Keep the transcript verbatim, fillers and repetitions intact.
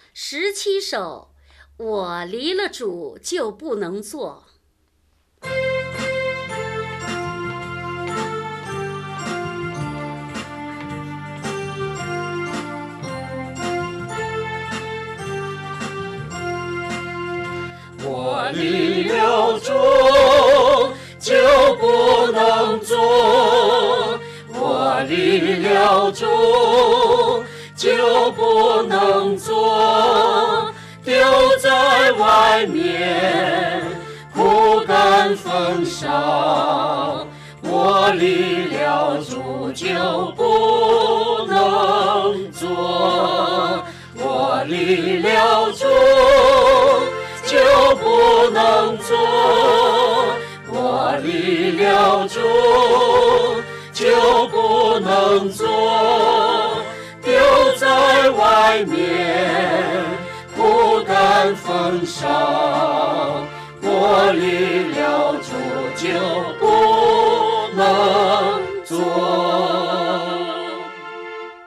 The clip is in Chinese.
十七首，我离了主就不能做。 我离了主就不能做，我离了主就不能做，丢在外面枯干风烧。我离了主就不能做，我离了主就不能做，我离了主就不能做，丢在外面枯干风烧。我离了主就不能做。